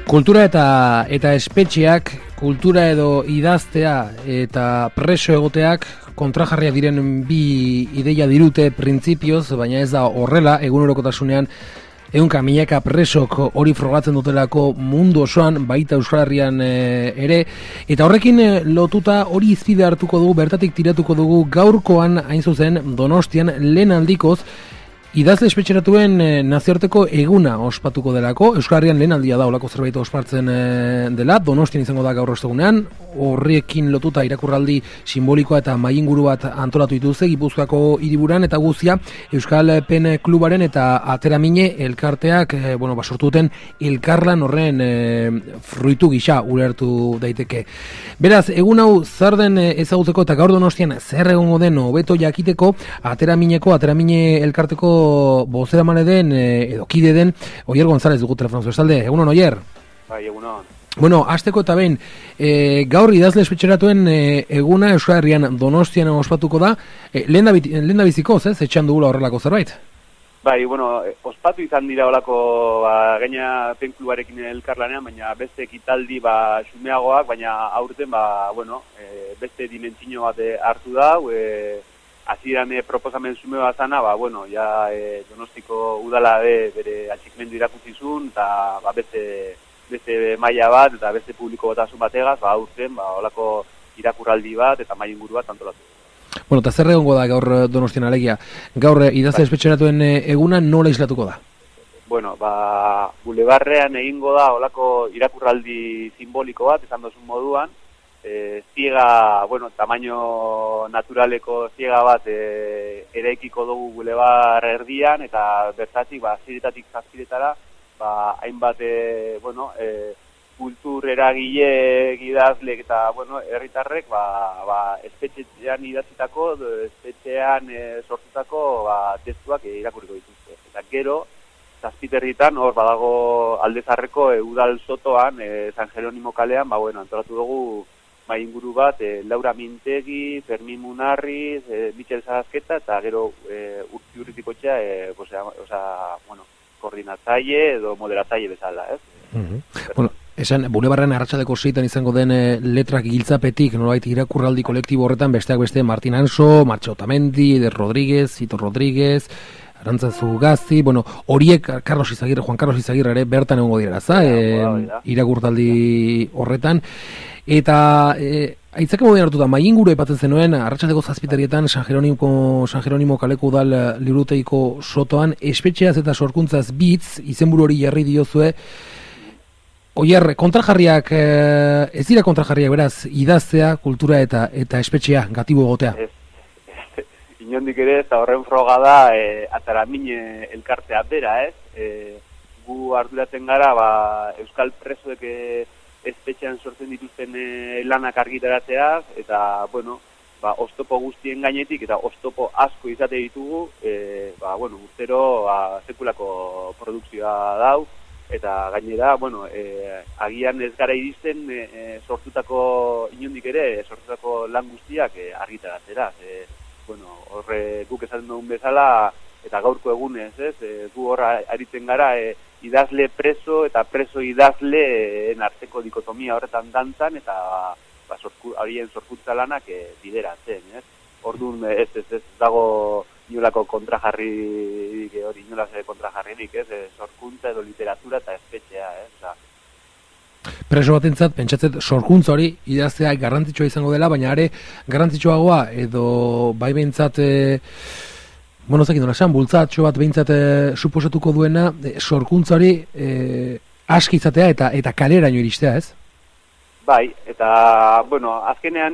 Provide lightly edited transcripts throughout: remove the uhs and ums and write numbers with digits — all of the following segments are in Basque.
Kultura eta espetxeak, kultura edo idaztea eta preso egoteak kontrajarriak diren bi ideia dirute printzipioz, baina ez da horrela egunerokotasunean ehunka milaka presok hori frogatzen dutelako mundu osoan, baita Euskal Herrian ere, eta horrekin lotuta hori izpide hartuko dugu, bertatik tiratuko dugu gaurkoan hain zuzen Donostian lehen aldikoz idazle espetxeratuen nazioarteko eguna ospatuko delako. Euskal Herrian lehen aldia da olako zerbait ospatzen dela, Donostian izango da gaur ostegunean, horrekin lotuta irakurraldi simbolikoa eta mainguru bat antolatu dituzte Gipuzkoako hiriburan eta guztia Euskal Pen Klubaren eta Ateramine elkarteak sortu duten elkarlan horren fruitu gisa ulertu daiteke. Beraz, egun hau zer den ezagutzeko eta gaur Donostian zer egongo den hobeto jakiteko Ateramine elkarteko bozeramale den edo kide den Oier González dugu telefonoz bestalde. Egunon, Oier? Bai, egunon. Bueno, hasteko eta behin, gaur idazle espetxeratuen eguna Euskal Herrian Donostian ospatuko da, lehen da bizikoz, etxean dugula horrelako zerbait? Bai, ospatu izan dira olako gaina Pen Klubarekin elkarlanean, baina beste ekitaldi xumeagoak, baina aurten beste dimentsio bat hartu da, hasieran proposamen sume bat zana, Donostiko udala bere atxikmendu irakutizun, eta beste maila bat, eta beste publiko batasun bategaz, aurten, olako irakurraldi bat, eta maila inguru bat antolatu. Bueno, eta zer egongo da gaur Donostian alegia? Gaur idazle espetxeratuen eguna nola islatuko da? Bueno, bulebarrean egingo da olako irakurraldi simboliko bat, esan dozun moduan, ziega, tamaino naturaleko ziega bat eraikiko dugu bulebar erdian, eta bertatik, ziretatik zazpiretara, hainbat, kultur eragile idazlek eta, herritarrek, espetxean idatzitako, espetxean sortutako, testuak irakurriko dituzte. Eta gero, zazpiterritan, hor badago Aldezarreko udal sotoan, San Jeronimo kalean, antolatu dugu inguru bat, Laura Mintegi, Fermin Munarriz, Michel Zarazketa, eta gero urtikotxea, koordinatzaile edo moderatzaile bezala, ez? Esan, bulebarren arratsaldeko seitan izango den letrak giltzapetik, nolabait irakurraldi kolektibo horretan, besteak beste Martin Anso, Martxo Otamendi, Eder Rodríguez, Zito Rodríguez, Arantzazu Gazti, horiek Juan Carlos Izagirre ere bertan egongo dira, irakurtaldi horretan. Eta aitzake modean hartuta, mainguru aipatzen zenuen, arratsaldeko zazpiterrietan San Jeronimo kaleko udal liburutegiko sotoan, espetxeaz eta sorkuntzaz bitz, izenburu hori jarri diozue. Oier, kontrajarriak, ez dira kontrajarriak, beraz, idaztea, kultura eta espetxea, gatibo egotea? Inondik ere, eta horren froga da, Ateramine elkartea bera, ez? Gu arduratzen gara, Euskal presoek espetxean sortzen dituzten lanak argitaratzea, eta, oztopo guztien gainetik, eta oztopo asko izate ditugu, urtero sekulako produkzioa dau, eta gainera, agian ez gara iristen sortutako, inondik ere, sortutako lan guztiak argitaratzera. Horre guk esaten dugun bezala, eta gaurko egunez, gu horra aritzen gara, idazle preso eta preso idazleen arteko dikotomia horretan dantzan, eta horien sorkuntza lanak bideratzen, ez? Orduan ez dago inolako kontrajarririk, hori inolako kontrajarririk, ez? Sorkuntza edo literatura eta espetxea, ez? Preso batentzat, pentsatzet, sorkuntza hori idaztea garrantzitsua izango dela, baina are garrantzitsuagoa edo bai behintzat bultzatxo bat behintzat suposatuko duena, sorkuntza hori aski izatea eta kaleraino iristea, ez? Bai, eta, azkenean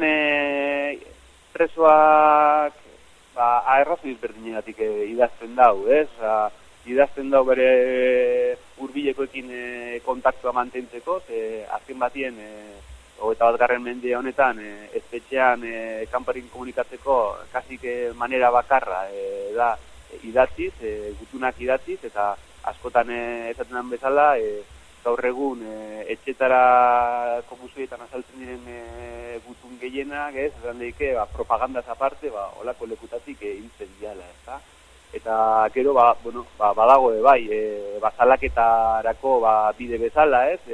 presoak errazoi ezberdinegatik idazten dau, ez? Idazten dau bere hurbilekoekin kontaktua mantentzeko, azken batien 21. mende honetan espetxean kanparekin komunikatzeko kasik manera bakarra da idatziz, gutunak idatziz, eta askotan esaten bezala gaur egun etxetarako museoetan azaltzen diren gutun gehienak, ez? Esan daike, propagandaz aparte, olako lekutatik hiltzen diala, ez da? eta gero badago bai, bazalaketarako bide bezala, ez?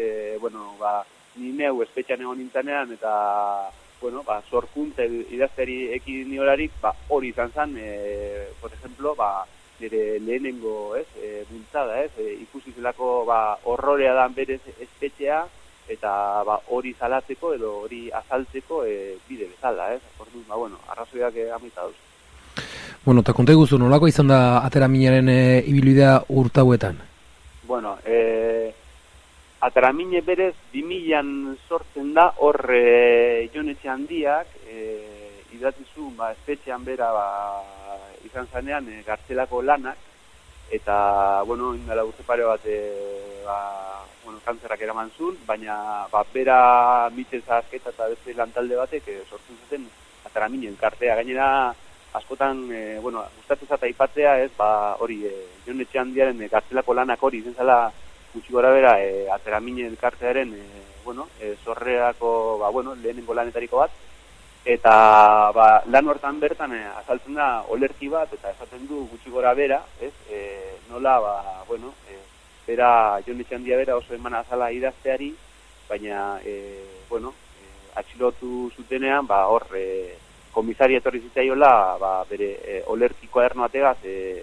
Ni neu espetxean egon nintzenean eta sorkuntza idazteari ekin niolarik, hori izan zen, por ejemplo, nire lehenengo, ez, bultzada, ez, ikusi zelako horrorea dan berez espetxea, eta hori salatzeko edo hori azaltzeko bide bezala, ez? Orduan, arrazoiak amaita dauz. Bueno, eta konta iguzu, nolako izan da Ateraminaren ibilbidea urtauetan? Bueno, Ateramine berez 2000an sortzen da, hor Jonetxe Handiak idatzizu espetxean bera izan zanean gartzelako lanak, eta, indela urte pare bat kantzerrak eraman zuen, baina bera Mitzen Zahazketa eta beste lantalde batek sortzen zuten Ateramine elkartea. Gainera, askotan, gustatu zata aipatzea, ez, hori, Jonetxe Handiaren gartzelako lanak hori izen zela gutxi gora bera Ateramine elkartearen sorreako lehenengo lanetariko bat, eta lan hortan bertan azaltzen da olerki bat, eta esaten du gutxi gora bera, ez, nola, bera Jonetxe Handia bera oso eman azala idazteari, baina, atxilotu zutenean, hor, komisaria etorri zitzaiola, bere olerki kuaderno ategaz,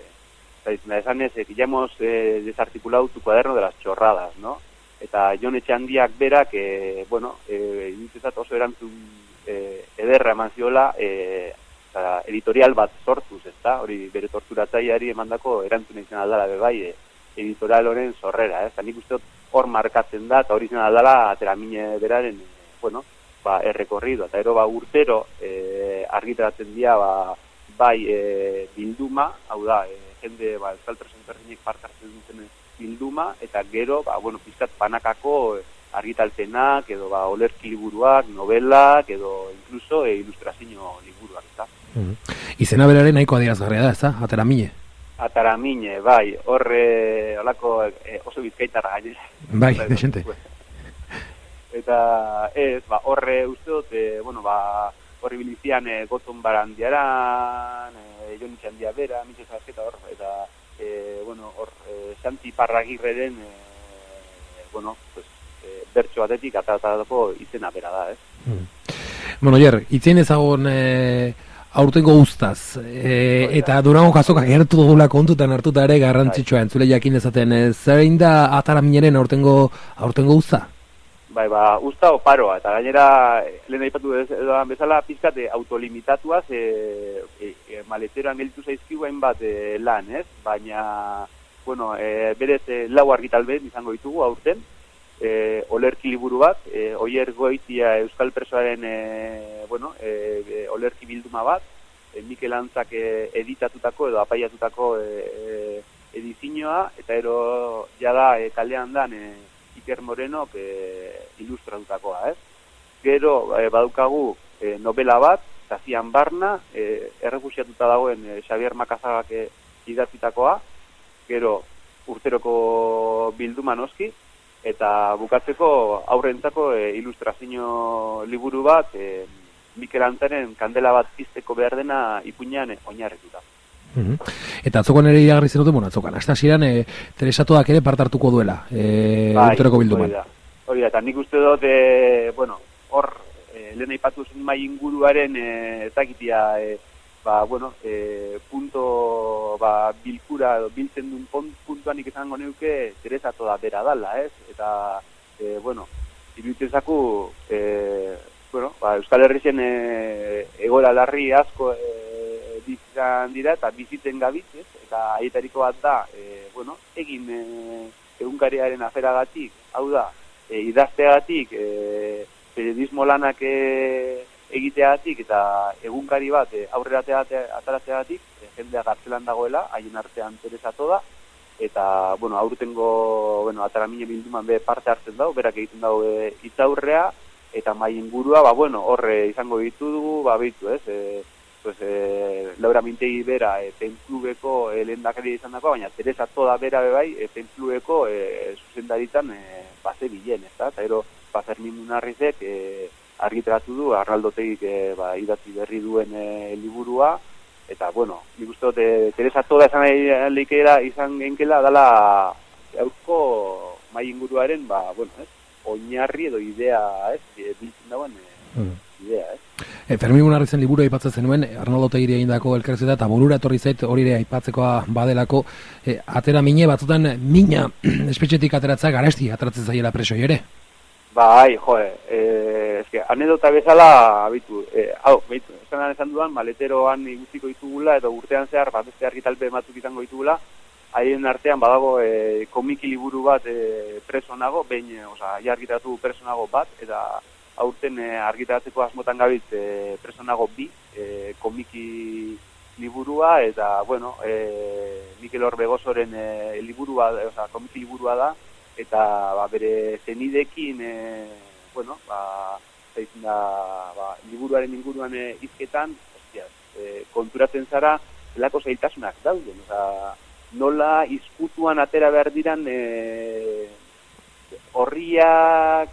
esan ez, que ya hemos desarticulado tu cuaderno de las chorradas, ¿no? Eta Jonetxe Handiak berak, iruditzat oso erantzun ederra eman ziola, editorial bat sortuz, ezta? Hori bere torturatzaileari emandako erantzun izan aldala bai, editorial honen sorrera, ez? Nik uste hor markatzen da, eta hori izan aldala Ateramine beraren, errekorrido, eta ero urtero argitaratzen dira, bilduma, hau da, jende euskal presentarrinek partartzen duten bilduma, eta gero, pizkat banakako argitalpenak, edo olerki liburuak, novelak, edo incluso ilustrazio liburuak, eta. Izena beraren nahiko adierazgarria da, ez da? Ateramine. Ateramine, bai, horre, holako oso bizkaitarra gainera. Bai, desente. Eta ez, horre uste dut, horri bilizian Gotzon Barandiaran, Jonetxe Handia bera, Mitzen Zahazketa hor, eta, hor, Santi Parragirreren, bertso batetik atatatako izena bera da, ez? Jer, itzein ezagon aurtengo guztaz, eta Durango Kazokak gertu dugula kontutan hartuta ere garrantzitsua entzule jakin dezaten, zein da Ateramineren aurtengo guzta? Usta oparoa, eta gainera, lehen aipatu edoan bezala, pizkat autolimitatuaz, maleteroan gelditu zaizkigu hainbat lan, ez? Baina, berez lau argitalben izango ditugu aurten, olerki liburu bat, Oier Goitia Euskal Presoaren, olerki bilduma bat, Mikel Antzak editatutako edo apaiatutako edizioa, eta ero jada kalean dan Iker Morenok ilustratutakoa, ez? Gero, badukagu novela bat, Zazian Barna, errefusiatuta dagoen Xabier Makazagak idatzitakoa, gero urteroko bilduma noski, eta bukatzeko aurrentzako ilustrazio liburu bat, Mikel Antzaren kandela bat pizteko behar dena ipuinean oinarrituta. Eta atzokan ere iragarri zenuten, atzokan, hastasieran Teresatoak ere parte hartuko duela, urteroko bilduman. Hori da, eta nik uste dut, hor, lehen aipatu zen mai inguruaren, ezakitia, punto, bilkura, biltzen duen puntuan izango neuke Teresato da bera dala, ez? Eta, iruditzen zaku, Euskal Herrixen egora larri asko bizitzen dira, eta biziten gabitzez, eta aietariko bat da, egin egunkariaren aferagatik, hau da, idazteagatik, periodismo lanak egiteagatik, eta egunkari bat aurrera ataratzeagatik, jendea gartzelan dagoela, haien artean Teresato da, eta, aurtengo, Ateramine bilduman parte hartzen dago, berak egiten dago hitzaurrea, eta mai ingurua, horre izango ditugu, behitu, ez? Laura Mintegi bera penklubeko lehendakari izan dako, baina Teresato da bera bebai penklubeko zuzendaritan base bilen, ez da? Eta ero, Fermin Munarrizek argitaratu du, Arnaldotegik idatzi berri duen liburua, Eta, bueno, nik uste dut, Teresa toda esan leikera izan genkela, dala eusko mai inguruaren, bueno, oinarri edo idea, biltzen dagoen idea, Fermin Munarrizen liburu aipatzen zenuen, Arnaldo Otegiri egindako elkarrizketa eta burura etorri zait hori ere aipatzekoa badelako, atera mine batzutan mina espetxetik ateratzea garesti ateratzen zaiela presoi ere. Bai, eske, anedota bezala, esan duan, maleteroan iguziko ditugula, edo urtean zehar, beste argitalpe batzuk izango ditugula, haien artean badago komiki liburu bat preso nago, behin, argitaratu preso nago bat, eta aurten argitaratzeko asmotan gabiz preso nago bi, komiki liburua, eta, bueno, Mikel Orbegozoren liburua, komiki liburua da, eta bere zenidekin, liburuaren inguruan hizketan, konturatzen zara, zelako zailtasunak dauden, nola izkutuan atera behar diran horriak,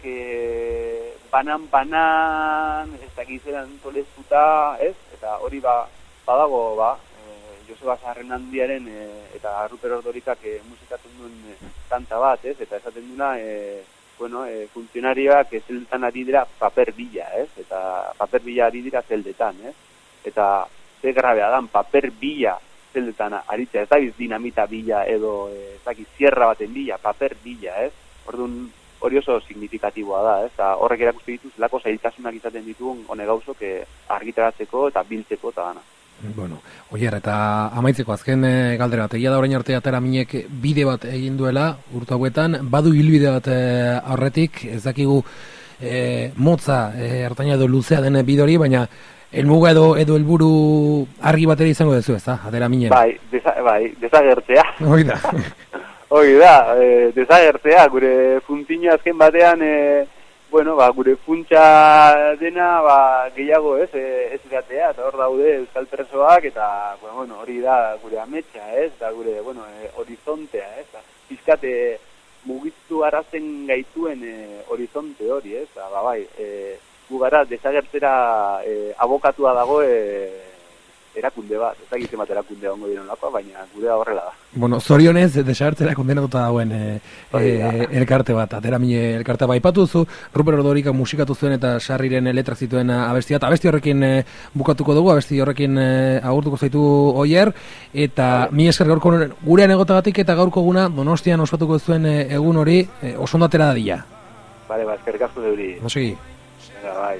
banan, ez dakizeran toleztuta, ez? Eta hori badago, Joseba Sarrenandiaren eta Ruper Ordorikak musikatzen duen kanta bat, ez? Eta esaten duna, funtzionarioak zeldetan ari dira paper bila, ez? Eta paper bila ari dira zeldetan, ez? Eta ze grabea dan, paper bila zeldetan aritzea, ez dakiz dinamita bila edo ez dakiz sierra baten bila, paper bila, ez? Orduan hori oso signifikatiboa da, ez? Horrek erakusten ditu zelako zailtasunak izaten ditugun hone gauzok argitaratzeko eta biltzeko eta gana. Bueno, Oier, eta amaitzeko azken galdera bat, egia da orain arte atera minek bide bat egin duela urte hauetan, badu hilbide bat aurretik, ez dakigu motza, ertaina edo luzea den bide hori, baina helmuga edo helburu argi batera izango duzu, ez da, atera minen? Bai, desagertzea. Hoi da. Hoi da, desagertzea, gure funtzina azken batean, gure funtsa dena, gehiago ez edatea, eta hor daude euskal presoak, eta, hori da gure ametsa, ez, da gure, horizontea, ez, pizkate mugitu arazen gaituen horizonte hori, ez, gu gara desagertzera abokatua dago erakunde bat, ez dakit zenbat erakunde ongo diren lakoa, baina gure da horrela da. Bueno, zorionez, desagertzera kondenatuta dagoen elkarte bat, atera mine elkarte bat aipatu duzu, Ruper Ordorika musikatu zuen eta Sarriren letra zituen abestia, eta abesti horrekin bukatuko dugu, abesti horrekin agurtuko zaitu Oier, eta mi esker gaurko gurean egotagatik eta gaurko guna Donostian ospatuko zuen egun hori oso ondo atera dadila. Bale, eskerrik asko deuri. Noski. Bai.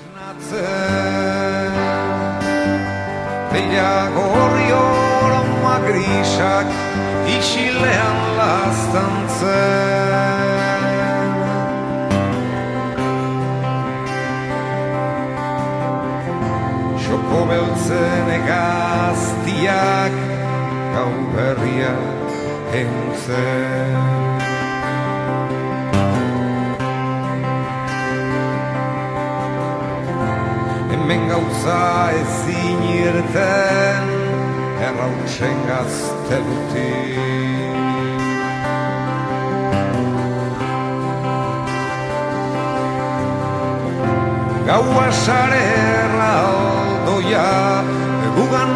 Beira gorri oroma grisak isilean laztantzen. Txoko beltzen egaztiak gau berria entzen. Hemen gauza ezin irten errautsen gazte dutik. Gaua sarerra aldoia gugan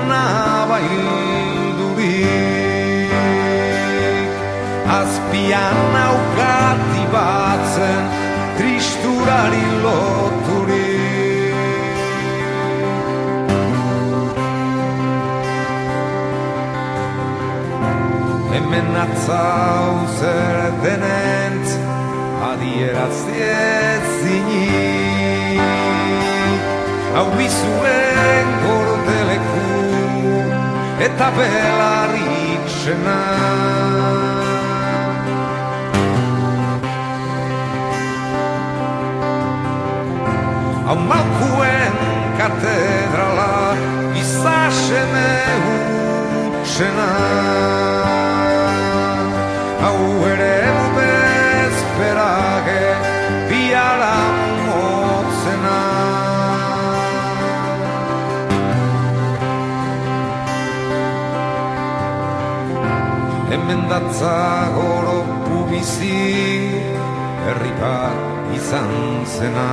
nabaildurik. Azpian naukati batzen tristurari loturik. Hemen atzau zer denentz adierazti ezinik. Hau bizuen gordeleku eta belarrik sena. Hau malkuen katedrala izasene hutsena. Hau ere bezperage biara motzena. Hemen datza goropu bizi herri bat izan zena.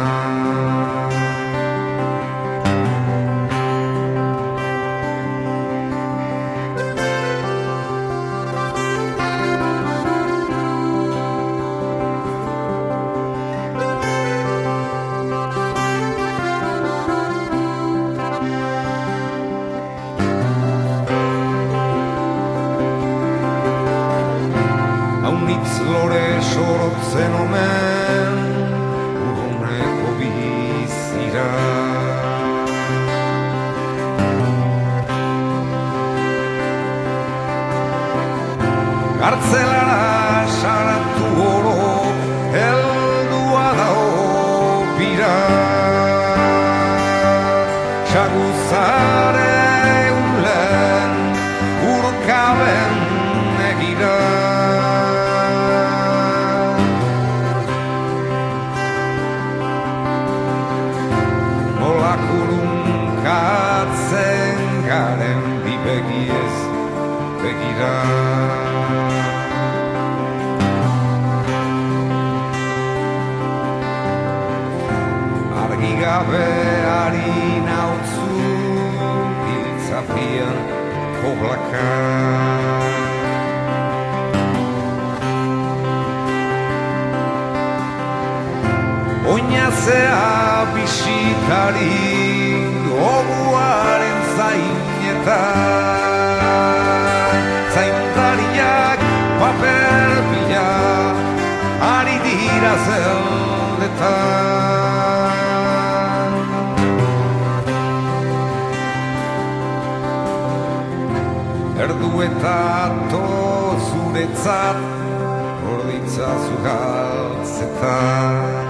zen omen urruneko bizira. Kartzelara saratu oro heldua da opira. Saguzare ulen urkaben egira. Nola kurunkatzen garen bi begiez begira. Argi gabe ari nautzu giltzapian poblaka. Oinazea bisitari oguaren zainetan, zaindariak paper bila ari dira zeldetan. Erdu eta ato zuretzat orditzazu galtzetan.